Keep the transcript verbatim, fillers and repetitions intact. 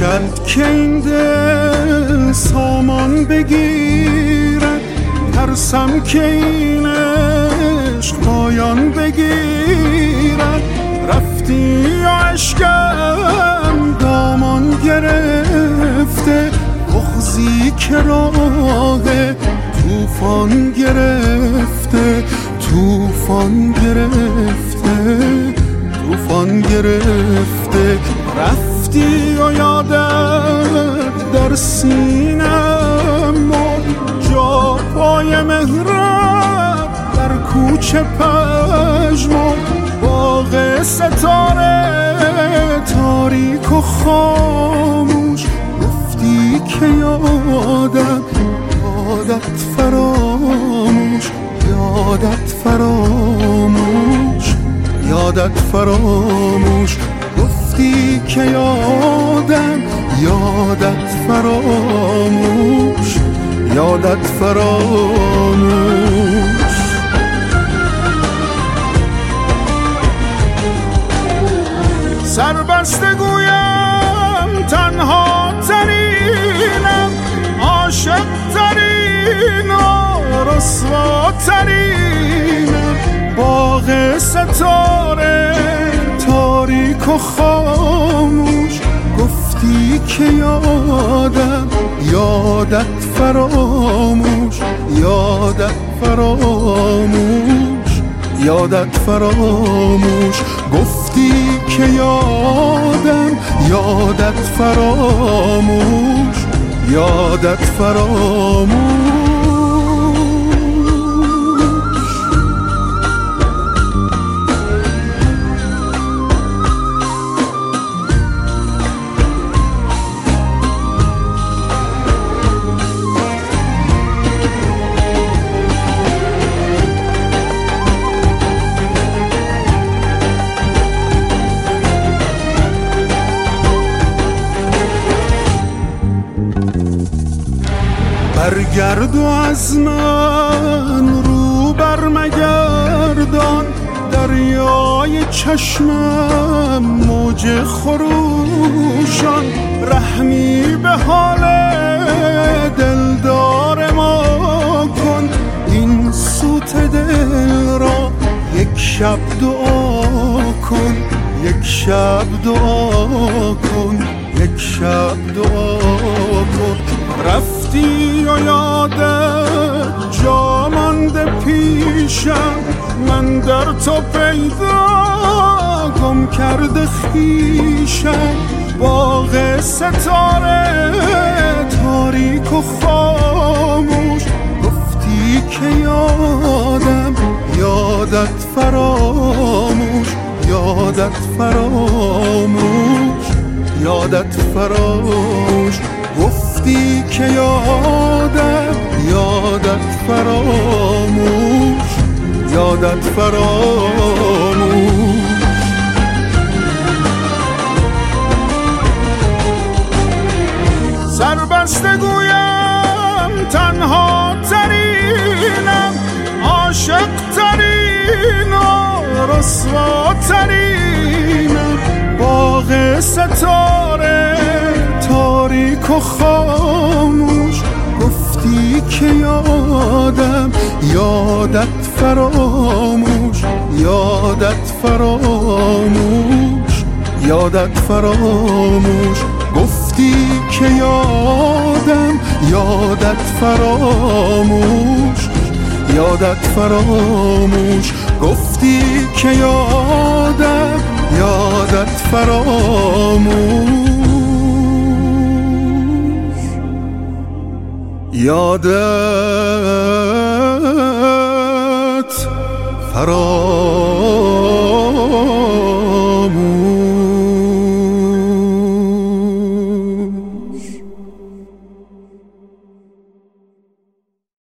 باشد که این دل سامان بگیرد، ترسم که این عشق پایان بگیرد. رفتی و عشقم دامان گرفته، بغضی که راه توفان گرفته، توفان گرفته، توفان گرفته. رفتی و یادت در سینم مرد، جا پای مهرت در کوچه پژمرد. باغ ستاره تاریک و خاموش، گفتی که یادم یادت فراموش، یادت فراموش، یادت فراموش. گفتی که یادم یادت فراموش، یادت فراموش. سربسته گویم تنها ترینم، عاشق ترین و رسوا ترینم. باغ ستاره تاریک و خاموش، گفتی که یادم یادت فراموش، یادت فراموش، یادت فراموش. گفتی که یادم یادت فراموش، یادت فراموش. برگرد و از من رو برمگردان، دریای چشمم موج خروشان. رحمی به حال دلدار ما کن، این سوت دل را یک شب دعا کن، یک شب دعا کن، یک شب دعا کن. رفتی و یادت جا مانده پیشم، من در تو پیدا گم کرده خویشم. باغ ستاره تاریک و خاموش، گفتی که یادم یادت فراموش، یادت فراموش، یادت فراموش. گفتی که یادم یادت فراموش، یادت فراموش. سربسته گویم تنها ترینم، عاشق ترین و رسوا ترینم. باغ ستاره تاریک و خاموش، گفتی که یادم یادت فراموش، یادت فراموش، یادت فراموش. گفتی که یادم یادت فراموش، یادت فراموش. گفتی که یادم یادت فراموش، یادت فراموش.